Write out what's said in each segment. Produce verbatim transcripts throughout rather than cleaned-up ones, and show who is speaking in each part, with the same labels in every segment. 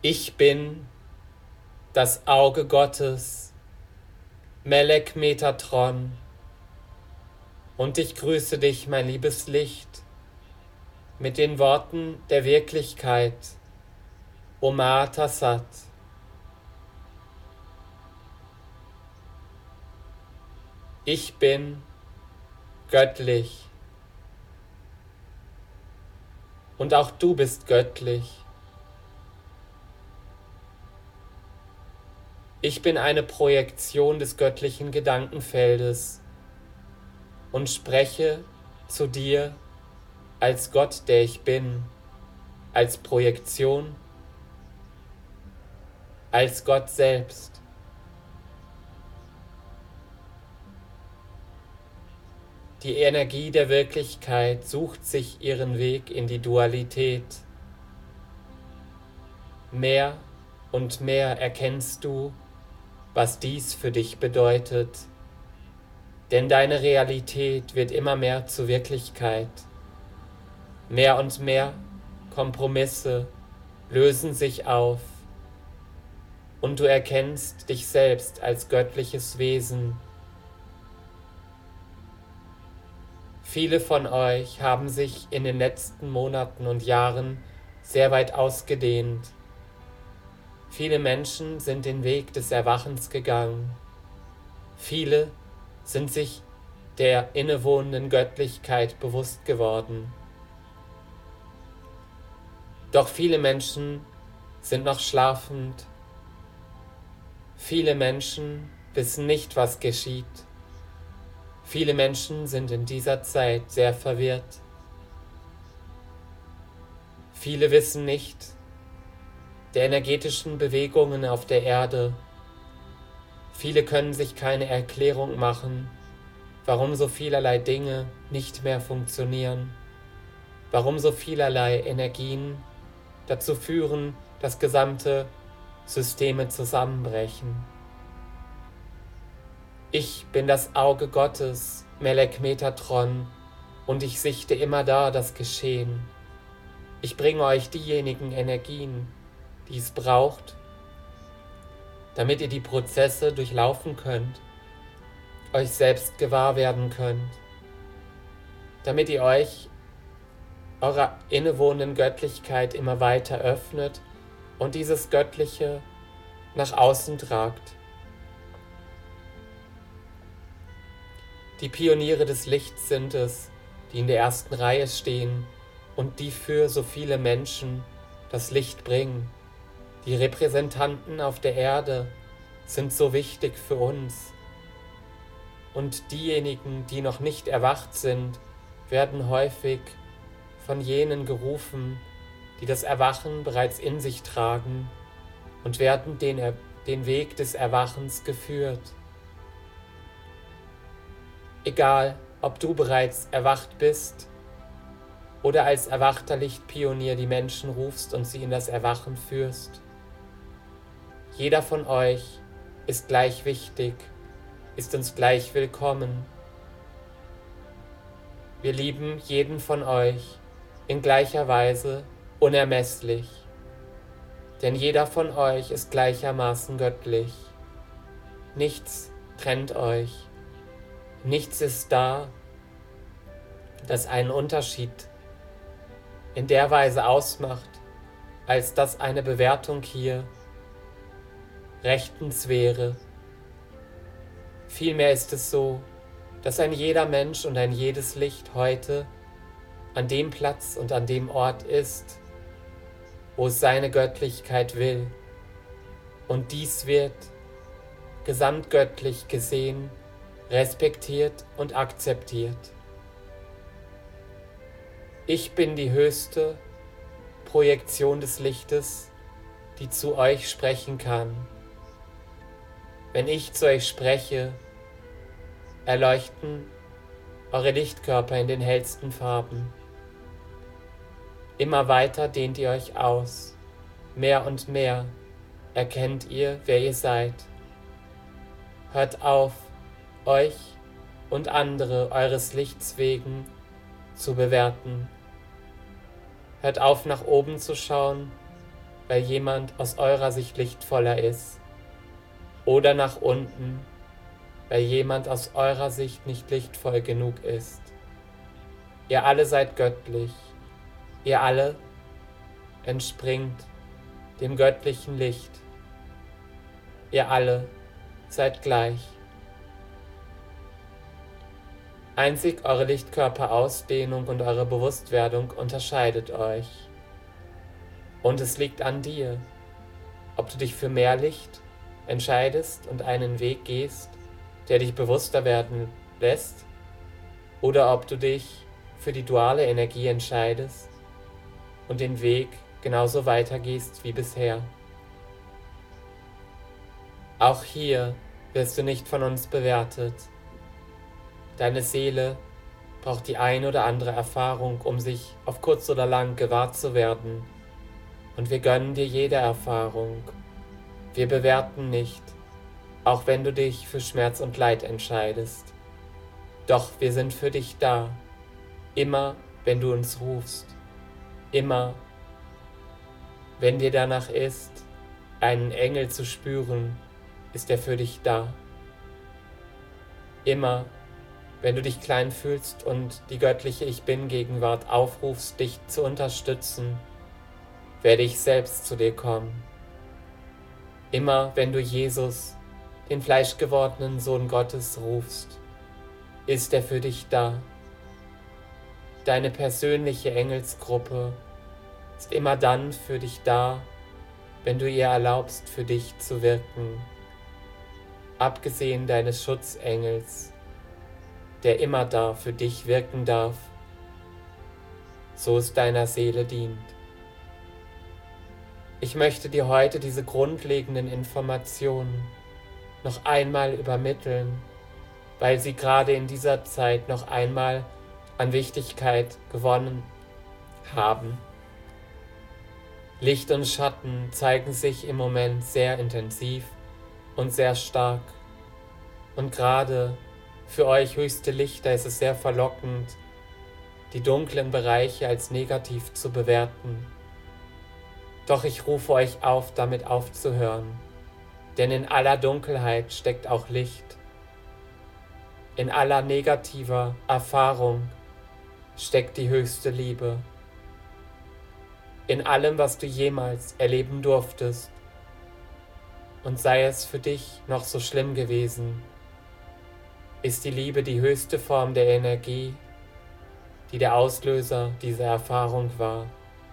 Speaker 1: Ich bin das Auge Gottes, Melek Metatron, und ich grüße dich, mein liebes Licht, mit den Worten der Wirklichkeit, Oma Tassat. Ich bin göttlich und auch du bist göttlich. Ich bin eine Projektion des göttlichen Gedankenfeldes und spreche zu dir als Gott, der ich bin, als Projektion, als Gott selbst. Die Energie der Wirklichkeit sucht sich ihren Weg in die Dualität. Mehr und mehr erkennst du, was dies für dich bedeutet, denn deine Realität wird immer mehr zur Wirklichkeit. Mehr und mehr Kompromisse lösen sich auf und du erkennst dich selbst als göttliches Wesen. Viele von euch haben sich in den letzten Monaten und Jahren sehr weit ausgedehnt. Viele Menschen sind den Weg des Erwachens gegangen. Viele sind sich der innewohnenden Göttlichkeit bewusst geworden. Doch viele Menschen sind noch schlafend. Viele Menschen wissen nicht, was geschieht. Viele Menschen sind in dieser Zeit sehr verwirrt. Viele wissen nicht der energetischen Bewegungen auf der Erde. Viele können sich keine Erklärung machen, warum so vielerlei Dinge nicht mehr funktionieren, warum so vielerlei Energien dazu führen, dass gesamte Systeme zusammenbrechen. Ich bin das Auge Gottes, Melek Metatron, und ich sichte immer da das Geschehen. Ich bringe euch diejenigen Energien, die es braucht, damit ihr die Prozesse durchlaufen könnt, euch selbst gewahr werden könnt, damit ihr euch eurer innewohnenden Göttlichkeit immer weiter öffnet und dieses Göttliche nach außen tragt. Die Pioniere des Lichts sind es, die in der ersten Reihe stehen und die für so viele Menschen das Licht bringen. Die Repräsentanten auf der Erde sind so wichtig für uns. Und diejenigen, die noch nicht erwacht sind, werden häufig von jenen gerufen, die das Erwachen bereits in sich tragen und werden den, den Weg des Erwachens geführt. Egal, ob du bereits erwacht bist oder als erwachter Lichtpionier die Menschen rufst und sie in das Erwachen führst. Jeder von euch ist gleich wichtig, ist uns gleich willkommen. Wir lieben jeden von euch in gleicher Weise unermesslich, denn jeder von euch ist gleichermaßen göttlich. Nichts trennt euch, nichts ist da, das einen Unterschied in der Weise ausmacht, als dass eine Bewertung hier rechtens wäre. Vielmehr ist es so, dass ein jeder Mensch und ein jedes Licht heute an dem Platz und an dem Ort ist, wo es seine Göttlichkeit will. Und dies wird gesamtgöttlich gesehen, respektiert und akzeptiert. Ich bin die höchste Projektion des Lichtes, die zu euch sprechen kann. Wenn ich zu euch spreche, erleuchten eure Lichtkörper in den hellsten Farben. Immer weiter dehnt ihr euch aus, mehr und mehr erkennt ihr, wer ihr seid. Hört auf, euch und andere eures Lichts wegen zu bewerten. Hört auf, nach oben zu schauen, weil jemand aus eurer Sicht lichtvoller ist, oder nach unten, weil jemand aus eurer Sicht nicht lichtvoll genug ist. Ihr alle seid göttlich, ihr alle entspringt dem göttlichen Licht. Ihr alle seid gleich. Einzig eure Lichtkörperausdehnung und eure Bewusstwerdung unterscheidet euch. Und es liegt an dir, ob du dich für mehr Licht entscheidest und einen Weg gehst, der dich bewusster werden lässt, oder ob du dich für die duale Energie entscheidest und den Weg genauso weitergehst wie bisher. Auch hier wirst du nicht von uns bewertet. Deine Seele braucht die ein oder andere Erfahrung, um sich auf kurz oder lang gewahr zu werden. Und wir gönnen dir jede Erfahrung. Wir bewerten nicht, auch wenn du dich für Schmerz und Leid entscheidest. Doch wir sind für dich da, immer wenn du uns rufst, immer wenn dir danach ist, einen Engel zu spüren, ist er für dich da. Immer wenn du dich klein fühlst und die göttliche Ich Bin-Gegenwart aufrufst, dich zu unterstützen, werde ich selbst zu dir kommen. Immer wenn du Jesus, den fleischgewordenen Sohn Gottes, rufst, ist er für dich da. Deine persönliche Engelsgruppe ist immer dann für dich da, wenn du ihr erlaubst, für dich zu wirken. Abgesehen deines Schutzengels, der immer da für dich wirken darf, so es deiner Seele dient. Ich möchte dir heute diese grundlegenden Informationen noch einmal übermitteln, weil sie gerade in dieser Zeit noch einmal an Wichtigkeit gewonnen haben. Licht und Schatten zeigen sich im Moment sehr intensiv und sehr stark. Und gerade für euch höchste Lichter ist es sehr verlockend, die dunklen Bereiche als negativ zu bewerten. Doch ich rufe euch auf, damit aufzuhören, denn in aller Dunkelheit steckt auch Licht. In aller negativer Erfahrung steckt die höchste Liebe. In allem, was du jemals erleben durftest, und sei es für dich noch so schlimm gewesen, ist die Liebe die höchste Form der Energie, die der Auslöser dieser Erfahrung war.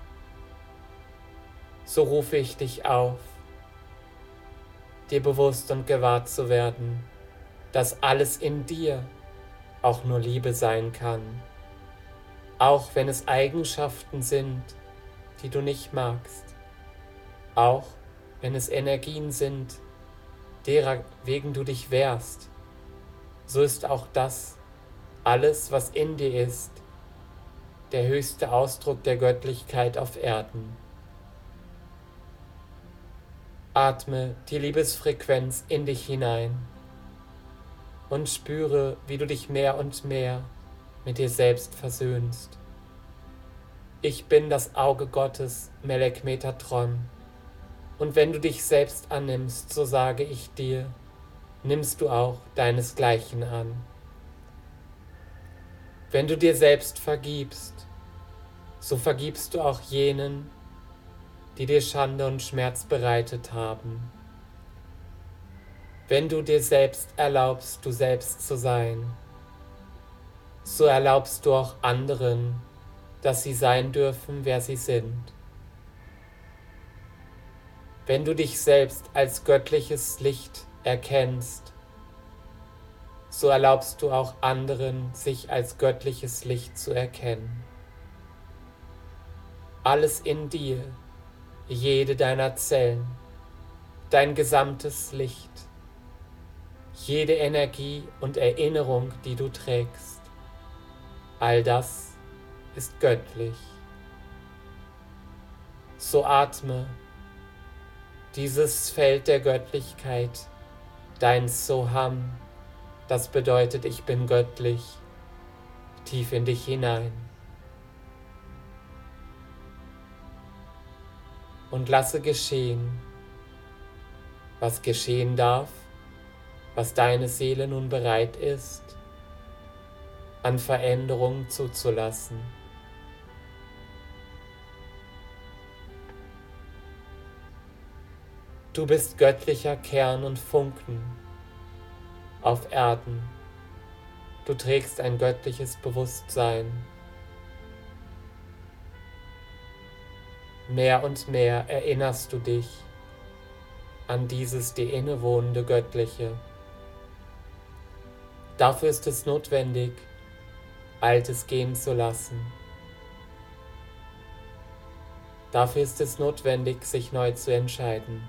Speaker 1: So rufe ich dich auf, dir bewusst und gewahr zu werden, dass alles in dir auch nur Liebe sein kann, auch wenn es Eigenschaften sind, die du nicht magst, auch wenn es Energien sind, derer wegen du dich wehrst, so ist auch das, alles, was in dir ist, der höchste Ausdruck der Göttlichkeit auf Erden. Atme die Liebesfrequenz in dich hinein und spüre, wie du dich mehr und mehr mit dir selbst versöhnst. Ich bin das Auge Gottes, Melek Metatron, und wenn du dich selbst annimmst, so sage ich dir, nimmst du auch deinesgleichen an. Wenn du dir selbst vergibst, so vergibst du auch jenen, die dir Schande und Schmerz bereitet haben. Wenn du dir selbst erlaubst, du selbst zu sein, so erlaubst du auch anderen, dass sie sein dürfen, wer sie sind. Wenn du dich selbst als göttliches Licht erkennst, so erlaubst du auch anderen, sich als göttliches Licht zu erkennen. Alles in dir, jede deiner Zellen, dein gesamtes Licht, jede Energie und Erinnerung, die du trägst, all das ist göttlich. So atme dieses Feld der Göttlichkeit, dein Soham, das bedeutet, ich bin göttlich, tief in dich hinein. und lasse geschehen, was geschehen darf, was deine Seele nun bereit ist, an Veränderung zuzulassen. Du bist göttlicher Kern und Funken auf Erden. Du trägst ein göttliches Bewusstsein. Mehr und mehr erinnerst du dich an dieses dir innewohnende Göttliche. Dafür ist es notwendig, Altes gehen zu lassen. Dafür ist es notwendig, sich neu zu entscheiden.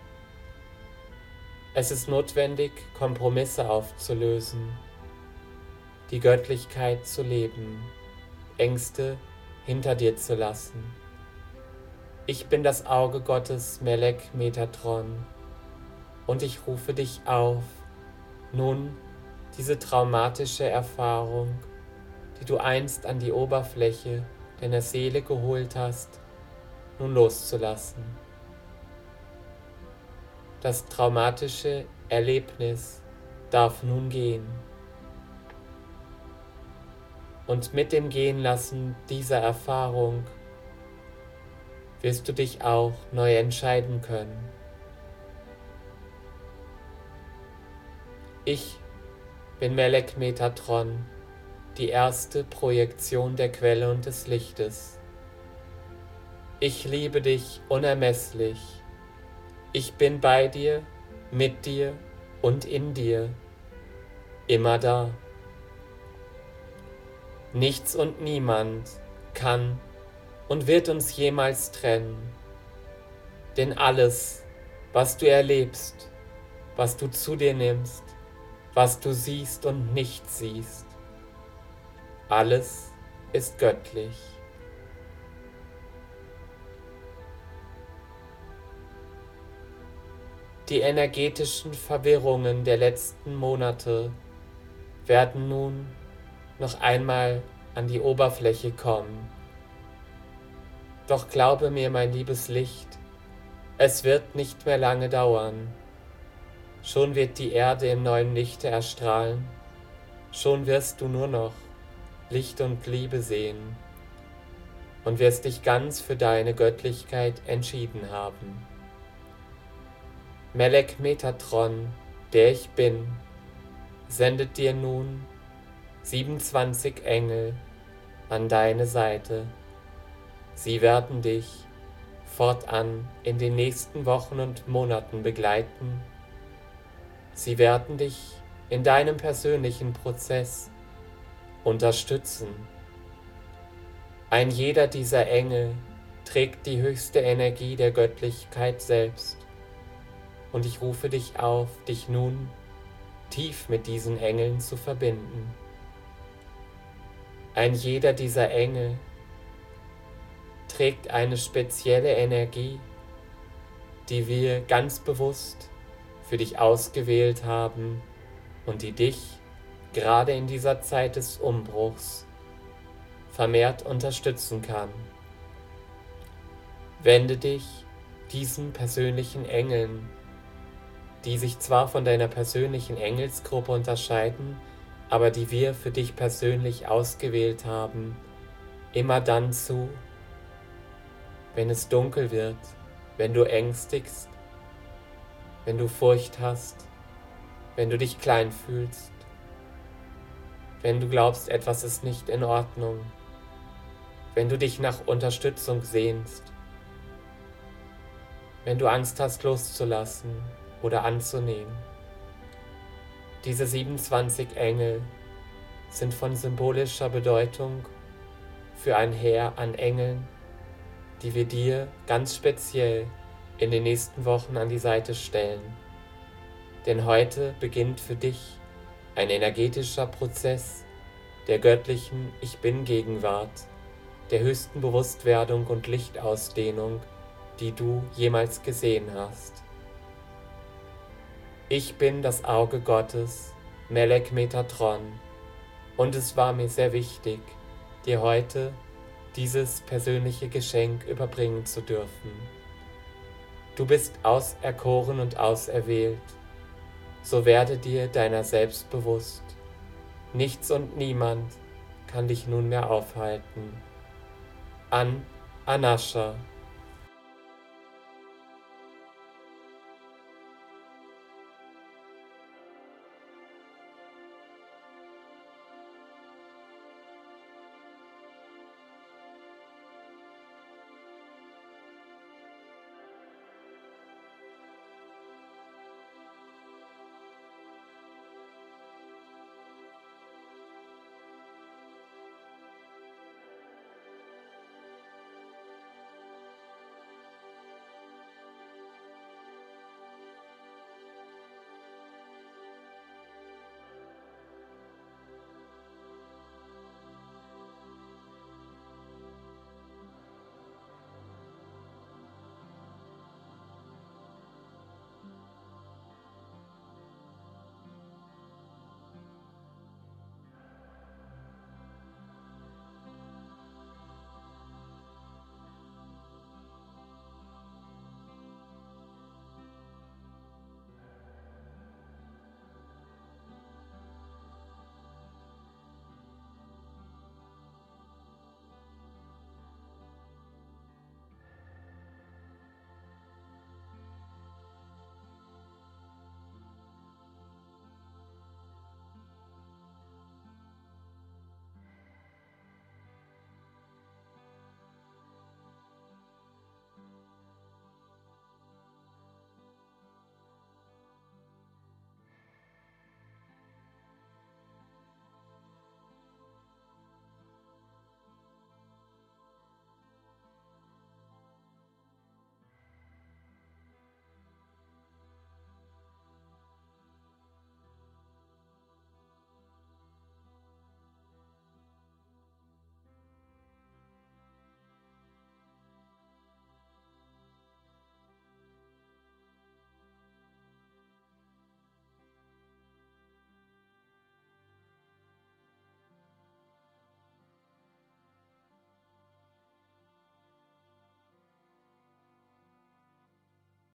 Speaker 1: Es ist notwendig, Kompromisse aufzulösen, die Göttlichkeit zu leben, Ängste hinter dir zu lassen. Ich bin das Auge Gottes, Melek Metatron, und ich rufe dich auf, nun diese traumatische Erfahrung, die du einst an die Oberfläche deiner Seele geholt hast, nun loszulassen. Das traumatische Erlebnis darf nun gehen. Und mit dem Gehenlassen dieser Erfahrung wirst du dich auch neu entscheiden können. Ich bin Melek Metatron, die erste Projektion der Quelle und des Lichtes. Ich liebe dich unermesslich. Ich bin bei dir, mit dir und in dir, immer da. Nichts und niemand kann und wird uns jemals trennen, denn alles, was du erlebst, was du zu dir nimmst, was du siehst und nicht siehst, alles ist göttlich. Die energetischen Verwirrungen der letzten Monate werden nun noch einmal an die Oberfläche kommen. Doch glaube mir, mein liebes Licht, es wird nicht mehr lange dauern. Schon wird die Erde im neuen Lichte erstrahlen, schon wirst du nur noch Licht und Liebe sehen und wirst dich ganz für deine Göttlichkeit entschieden haben. Melek Metatron, der ich bin, sendet dir nun siebenundzwanzig Engel an deine Seite. Sie werden dich fortan in den nächsten Wochen und Monaten begleiten. Sie werden dich in deinem persönlichen Prozess unterstützen. Ein jeder dieser Engel trägt die höchste Energie der Göttlichkeit selbst. Und ich rufe dich auf, dich nun tief mit diesen Engeln zu verbinden. Ein jeder dieser Engel trägt eine spezielle Energie, die wir ganz bewusst für dich ausgewählt haben und die dich gerade in dieser Zeit des Umbruchs vermehrt unterstützen kann. Wende dich diesen persönlichen Engeln, die sich zwar von deiner persönlichen Engelsgruppe unterscheiden, aber die wir für dich persönlich ausgewählt haben, immer dann zu, wenn es dunkel wird, wenn du ängstigst, wenn du Furcht hast, wenn du dich klein fühlst, wenn du glaubst, etwas ist nicht in Ordnung, wenn du dich nach Unterstützung sehnst, wenn du Angst hast loszulassen oder anzunehmen. Diese siebenundzwanzig Engel sind von symbolischer Bedeutung für ein Heer an Engeln, die wir dir ganz speziell in den nächsten Wochen an die Seite stellen. Denn heute beginnt für dich ein energetischer Prozess der göttlichen Ich Bin-Gegenwart, der höchsten Bewusstwerdung und Lichtausdehnung, die du jemals gesehen hast. Ich bin das Auge Gottes, Melek Metatron, und es war mir sehr wichtig, dir heute dieses persönliche Geschenk überbringen zu dürfen. Du bist auserkoren und auserwählt. So werde dir deiner selbst bewusst. Nichts und niemand kann dich nunmehr aufhalten. An Anascha.